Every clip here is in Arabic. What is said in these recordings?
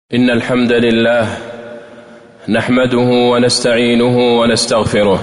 إن الحمد لله نحمده ونستعينه ونستغفره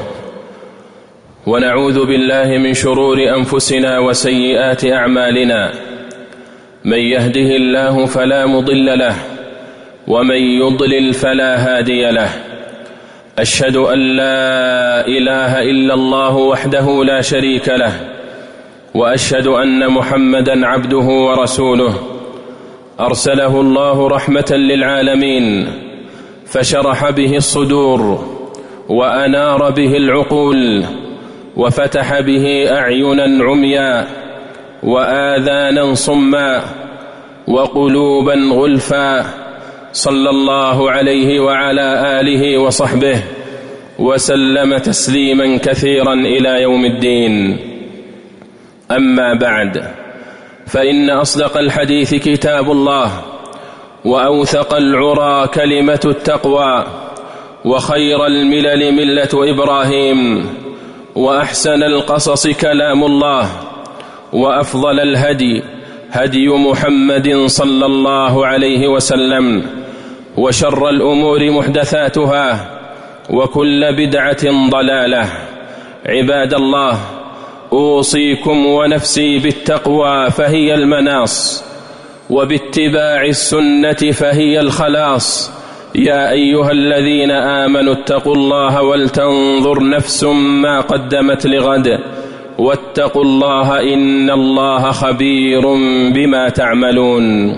ونعوذ بالله من شرور أنفسنا وسيئات أعمالنا. من يهده الله فلا مضل له ومن يضلل فلا هادي له. أشهد أن لا إله إلا الله وحده لا شريك له، وأشهد أن محمدًا عبده ورسوله أرسله الله رحمة للعالمين، فشرح به الصدور وأنار به العقول وفتح به أعينا عميا وآذانا صما وقلوبا غلفا، صلى الله عليه وعلى آله وصحبه وسلم تسليما كثيرا إلى يوم الدين. أما بعد، فإن أصدق الحديث كتاب الله، وأوثق العرى كلمة التقوى، وخير الملل ملة إبراهيم، وأحسن القصص كلام الله، وأفضل الهدي هدي محمد صلى الله عليه وسلم، وشر الأمور محدثاتها، وكل بدعة ضلالة. عباد الله، أوصيكم ونفسي بالتقوى فهي المناص، وباتباع السنة فهي الخلاص. يا أيها الذين آمنوا اتقوا الله ولتنظر نفس ما قدمت لغد، واتقوا الله إن الله خبير بما تعملون.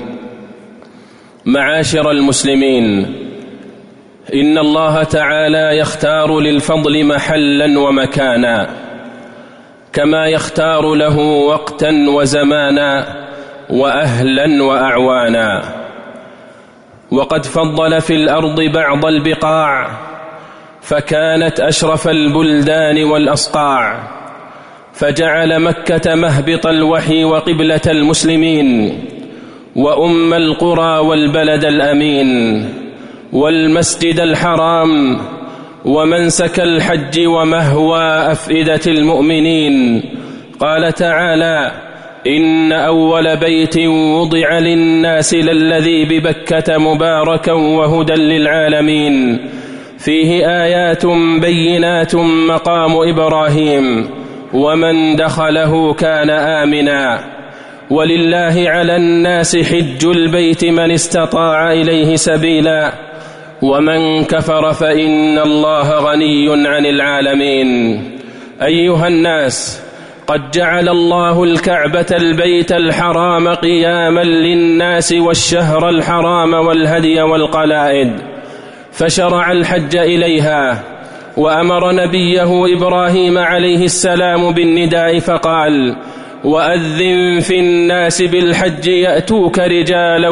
معاشر المسلمين، إن الله تعالى يختار للفضل محلا ومكانا، كما يختار له وقتا وزمانا وأهلا وأعوانا. وقد فضل في الأرض بعض البقاع فكانت أشرف البلدان والأصقاع، فجعل مكة مهبط الوحي وقبلة المسلمين، وأم القرى والبلد الأمين، والمسجد الحرام، ومنسك الحج ومهوى أفئدة المؤمنين. قال تعالى: إن أول بيت وضع للناس للذي ببكة مباركا وهدى للعالمين، فيه آيات بينات مقام إبراهيم، ومن دخله كان آمنا، ولله على الناس حج البيت من استطاع إليه سبيلا، ومن كفر فإن الله غني عن العالمين. أيها الناس، قد جعل الله الكعبة البيت الحرام قياما للناس، والشهر الحرام والهدي والقلائد، فشرع الحج إليها، وأمر نبيه إبراهيم عليه السلام بالنداء فقال: وأذن في الناس بالحج يأتوك رجالا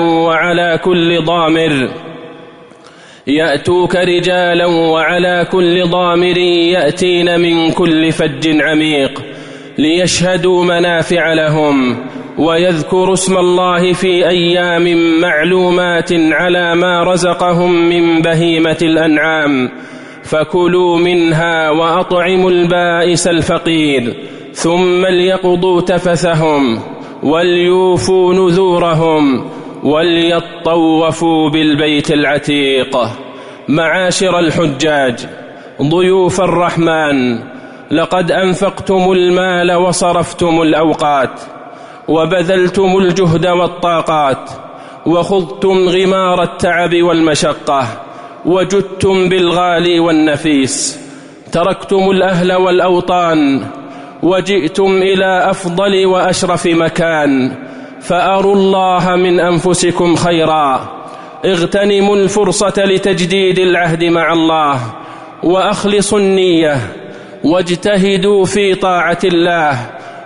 وعلى كل ضامر يأتين من كل فج عميق، ليشهدوا منافع لهم، ويذكروا اسم الله في أيام معلومات على ما رزقهم من بهيمة الأنعام، فكلوا منها وأطعموا البائس الفقير، ثم ليقضوا تفثهم وليوفوا نذورهم وليطوفوا بالبيت العتيق. معاشر الحجاج، ضيوف الرحمن، لقد أنفقتم المال وصرفتم الأوقات، وبذلتم الجهد والطاقات، وخضتم غمار التعب والمشقة، وجدتم بالغالي والنفيس، تركتم الأهل والأوطان، وجئتم إلى أفضل وأشرف مكان، فأروا الله من أنفسكم خيرا. اغتنموا الفرصة لتجديد العهد مع الله، وأخلصوا النية، واجتهدوا في طاعة الله،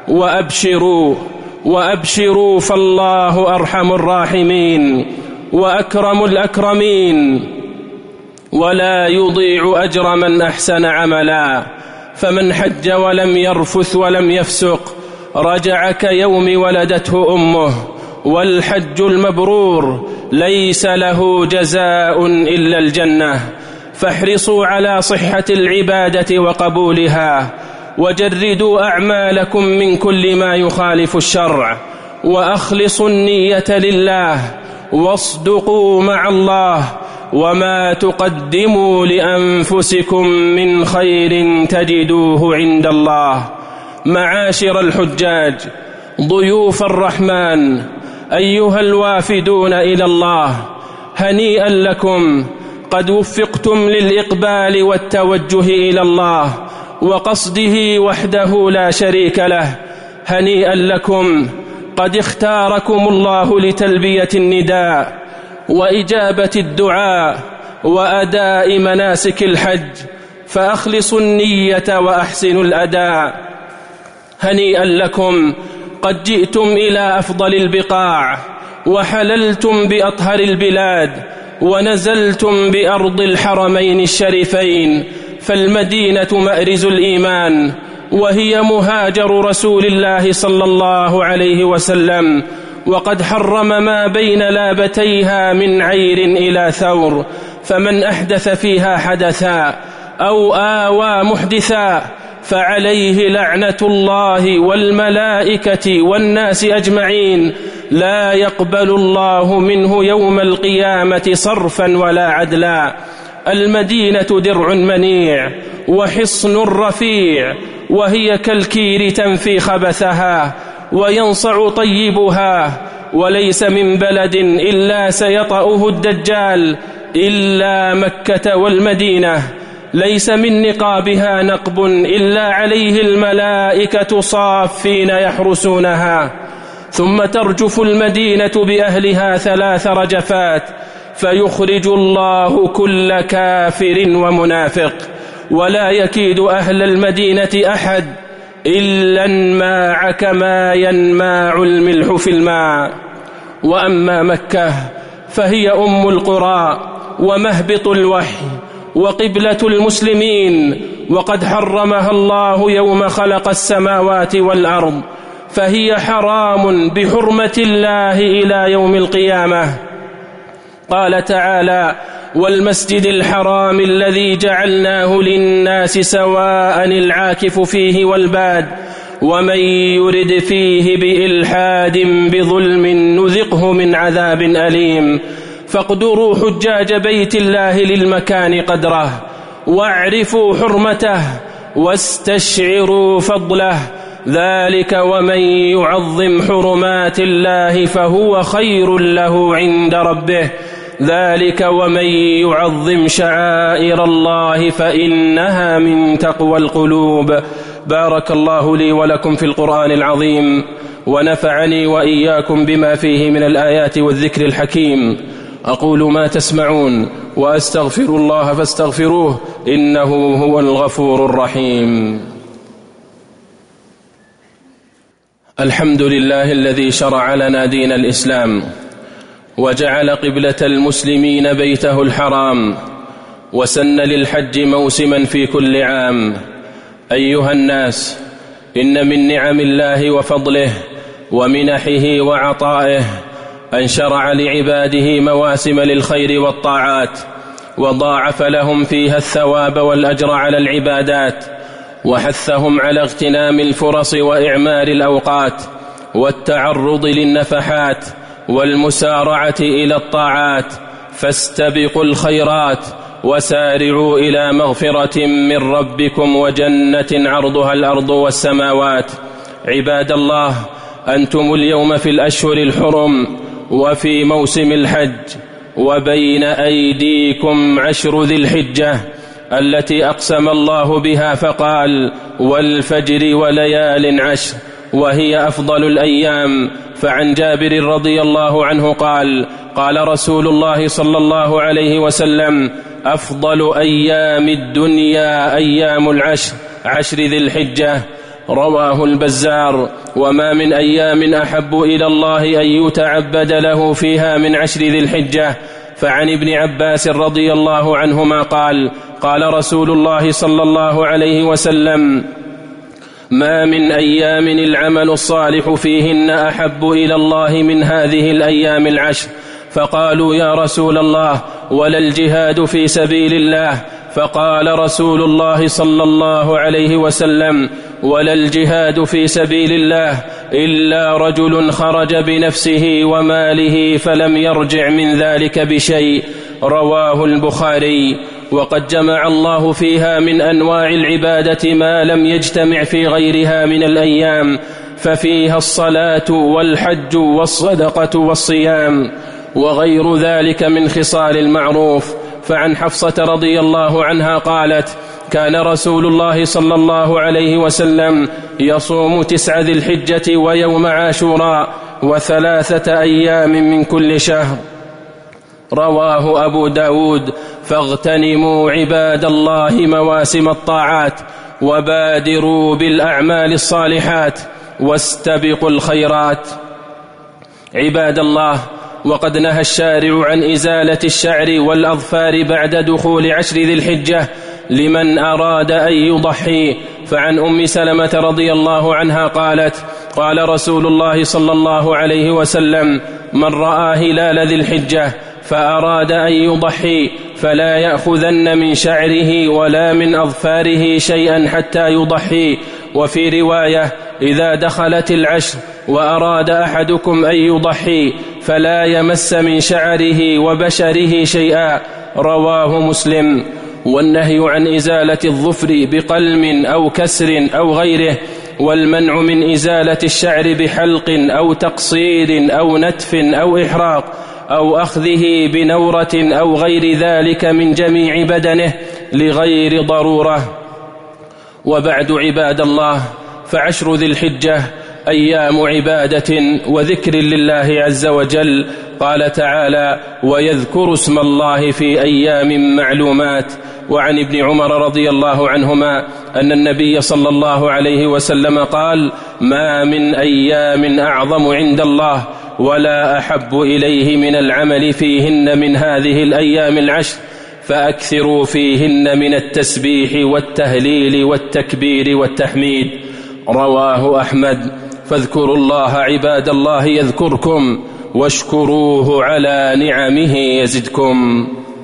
وأبشروا فالله أرحم الراحمين وأكرم الأكرمين، ولا يضيع أجر من أحسن عملا. فمن حج ولم يرفث ولم يفسق رجع كيوم ولدته أمه، والحج المبرور ليس له جزاء إلا الجنة. فاحرصوا على صحة العبادة وقبولها، وجردوا أعمالكم من كل ما يخالف الشرع، وأخلصوا النية لله، واصدقوا مع الله، وما تقدموا لأنفسكم من خير تجدوه عند الله. معاشر الحجاج، ضيوف الرحمن، أيها الوافدون إلى الله، هنيئا لكم، قد وفقتم للإقبال والتوجه إلى الله وقصده وحده لا شريك له. هنيئا لكم، قد اختاركم الله لتلبية النداء وإجابة الدعاء وأداء مناسك الحج، فأخلصوا النية وأحسنوا الأداء. هنيئا لكم، قد جئتم إلى أفضل البقاع وحللتم بأطهر البلاد ونزلتم بأرض الحرمين الشريفين، فالمدينة مأرز الإيمان، وهي مهاجر رسول الله صلى الله عليه وسلم، وقد حرم ما بين لابتيها من عير إلى ثور، فمن أحدث فيها حدثا أو آوى محدثا فعليه لعنة الله والملائكة والناس أجمعين، لا يقبل الله منه يوم القيامة صرفا ولا عدلا. المدينة درع منيع وحصن رفيع، وهي كالكير تنفي خبثها وينصع طيبها، وليس من بلد إلا سيطأه الدجال إلا مكة والمدينة، ليس من نقابها نقب إلا عليه الملائكة صافين يحرسونها. ثم ترجف المدينة بأهلها 3 رجفات، فيخرج الله كل كافر ومنافق، ولا يكيد أهل المدينة أحد إلا انماع كما ينماع الملح في الماء. وأما مكة فهي أم القرى ومهبط الوحي وقبلة المسلمين، وقد حرمها الله يوم خلق السماوات والأرض، فهي حرام بحرمة الله إلى يوم القيامة. قال تعالى: والمسجد الحرام الذي جعلناه للناس سواء العاكف فيه والباد، ومن يرد فيه بإلحاد بظلم نذقه من عذاب أليم. فاقدروا حجاج بيت الله للمكان قدره، واعرفوا حرمته، واستشعروا فضله، ذلك ومن يعظم حرمات الله فهو خير له عند ربه، ذلك ومن يعظم شعائر الله فإنها من تقوى القلوب. بارك الله لي ولكم في القرآن العظيم، ونفعني وإياكم بما فيه من الآيات والذكر الحكيم. أقول ما تسمعون وأستغفر الله فاستغفروه، إنه هو الغفور الرحيم. الحمد لله الذي شرع لنا دين الإسلام، وجعل قبلة المسلمين بيته الحرام، وسن للحج موسما في كل عام. أيها الناس، إن من نعم الله وفضله ومنحه وعطائه أن شرع لعباده مواسم للخير والطاعات، وضاعف لهم فيها الثواب والأجر على العبادات، وحثهم على اغتنام الفرص وإعمار الأوقات والتعرض للنفحات والمسارعة إلى الطاعات. فاستبقوا الخيرات وسارعوا إلى مغفرة من ربكم وجنة عرضها الأرض والسماوات. عباد الله، أنتم اليوم في الأشهر الحرم وفي موسم الحج، وبين أيديكم 10 ذي الحجة التي أقسم الله بها فقال: والفجر وليال 10، وهي أفضل الأيام. فعن جابر رضي الله عنه قال: قال رسول الله صلى الله عليه وسلم: أفضل أيام الدنيا أيام 10 ذي الحجة. رواه البزار. وما من أيام أحب إلى الله أن يتعبد له فيها من 10 ذي الحجة. فعن ابن عباس رضي الله عنهما قال: قال رسول الله صلى الله عليه وسلم: ما من أيام العمل الصالح فيهن أحب إلى الله من هذه الأيام 10. فقالوا: يا رسول الله، ولا الجهاد في سبيل الله؟ فقال رسول الله صلى الله عليه وسلم: ولا الجهاد في سبيل الله إلا رجل خرج بنفسه وماله فلم يرجع من ذلك بشيء. رواه البخاري. وقد جمع الله فيها من أنواع العبادة ما لم يجتمع في غيرها من الأيام، ففيها الصلاة والحج والصدقة والصيام وغير ذلك من خصال المعروف. فعن حفصة رضي الله عنها قالت: كان رسول الله صلى الله عليه وسلم يصوم 9 ذي الحجة ويوم عاشوراء و3 أيام من كل شهر. رواه أبو داود. فاغتنموا عباد الله مواسم الطاعات وبادروا بالأعمال الصالحات واستبقوا الخيرات. عباد الله، وقد نهى الشارع عن إزالة الشعر والأظفار بعد دخول 10 ذي الحجة لمن أراد أن يضحي. فعن أم سلمة رضي الله عنها قالت: قال رسول الله صلى الله عليه وسلم: من رأى هلال ذي الحجة فأراد أن يضحي فلا يأخذن من شعره ولا من أظفاره شيئا حتى يضحي. وفي رواية: إذا دخلت 10 وأراد أحدكم أن يضحي فلا يمس من شعره وبشره شيئا. رواه مسلم. والنهي عن إزالة الظفر بقلم أو كسر أو غيره، والمنع من إزالة الشعر بحلق أو تقصير أو نتف أو إحراق أو أخذه بنورة أو غير ذلك من جميع بدنه لغير ضرورة. وبعد عباد الله، ف10 ذي الحجة أيام عبادة وذكر لله عز وجل. قال تعالى: ويذكر اسم الله في أيام معلومات. وعن ابن عمر رضي الله عنهما أن النبي صلى الله عليه وسلم قال: ما من أيام أعظم عند الله ولا أحب إليه من العمل فيهن من هذه الأيام 10، فأكثروا فيهن من التسبيح والتهليل والتكبير والتحميد. رواه أحمد. فاذكروا الله عباد الله يذكركم واشكروه على نعمه يزدكم.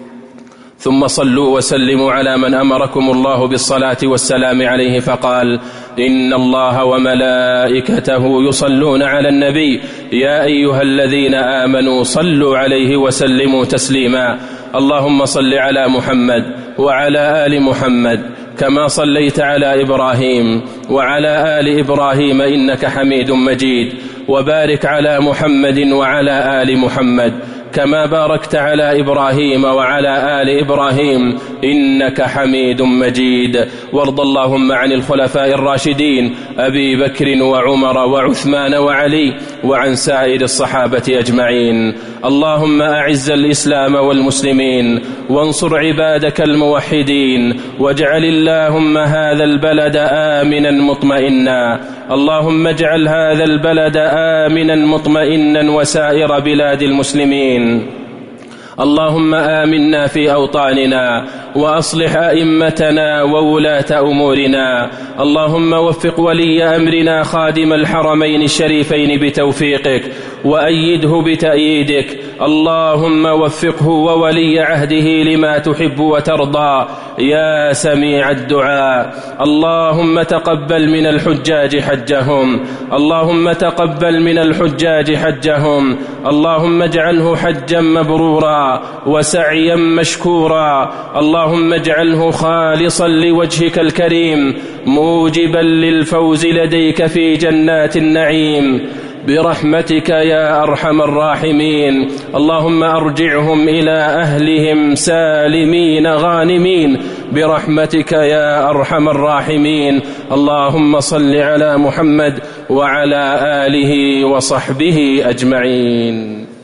ثم صلوا وسلموا على من أمركم الله بالصلاة والسلام عليه فقال: إن الله وملائكته يصلون على النبي يا أيها الذين آمنوا صلوا عليه وسلموا تسليما. اللهم صل على محمد وعلى آل محمد كما صليت على إبراهيم وعلى آل إبراهيم إنك حميد مجيد، وبارك على محمد وعلى آل محمد كما باركت على إبراهيم وعلى آل إبراهيم إنك حميد مجيد. وارض اللهم عن الخلفاء الراشدين أبي بكر وعمر وعثمان وعلي وعن سائر الصحابة أجمعين. اللهم أعز الإسلام والمسلمين وانصر عبادك الموحدين، واجعل اللهم هذا البلد آمنا مطمئنا. اللهم اجعل هذا البلد آمنا مطمئنا وسائر بلاد المسلمين. اللهم آمنا في أوطاننا وأصلح أئمتنا وولاة أمورنا. اللهم وفق ولي أمرنا خادم الحرمين الشريفين بتوفيقك وأيده بتأييدك. اللهم وفقه وولي عهده لما تحب وترضى يا سميع الدعاء. اللهم تقبل من الحجاج حجهم، اللهم تقبل من الحجاج حجهم. اللهم اجعله حجا مبرورا وسعيا مشكورا. اللهم اجعله خالصا لوجهك الكريم موجبا للفوز لديك في جنات النعيم برحمتك يا أرحم الراحمين. اللهم أرجعهم إلى أهلهم سالمين غانمين برحمتك يا أرحم الراحمين. اللهم صل على محمد وعلى آله وصحبه أجمعين.